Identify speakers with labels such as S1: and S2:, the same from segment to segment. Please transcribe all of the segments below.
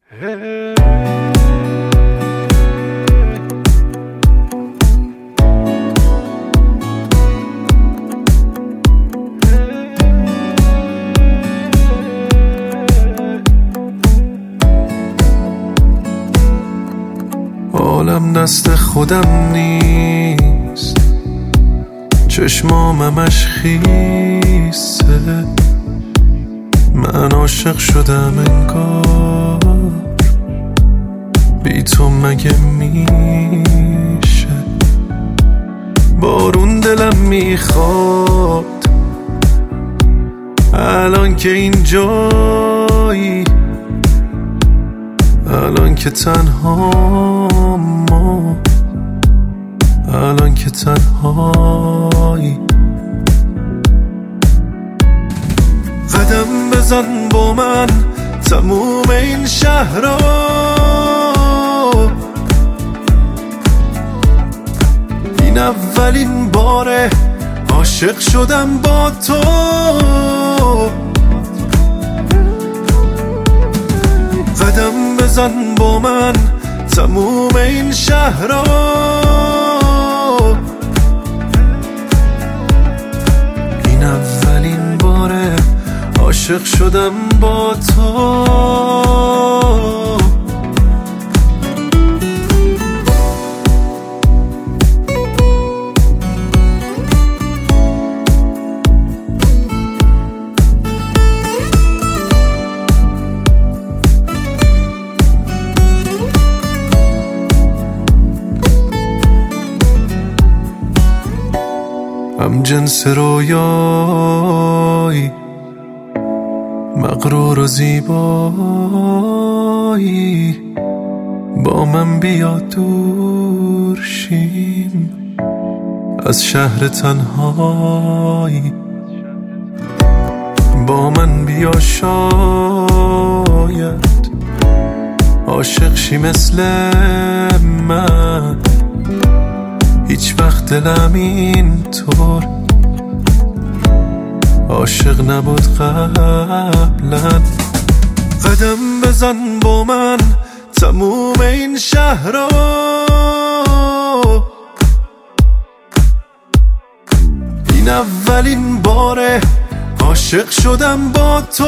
S1: عالم دست خودم نیست، چشمامش خیسه، من عاشق شدم انگار، بی تو مگه میشه؟ بارون دلم میخواد الان که اینجایی، الان که تنهام، الان که تنهایی. قدم بزن با من تموم این شهر رو، این اولین باره عاشق شدم با تو. قدم بزن با من تموم این شهر رو، این اولین باره عاشق شدم با تو. هم جنس رویایی، مغرور و زیبایی، با من بیا دور شیم از شهر تنهایی. با من بیا شاید عاشق شی مثل من، هیچ وقت دلم اینطور عاشق نبود قبلا. قدم بزن با من تموم این شهر رو، این اولین باره عاشق شدم با تو.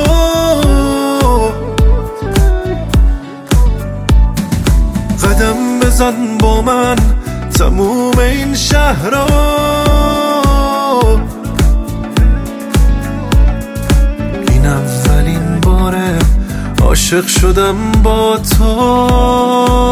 S1: قدم بزن با من تموم این شهر رو، این اولین باره عاشق شدم با تو.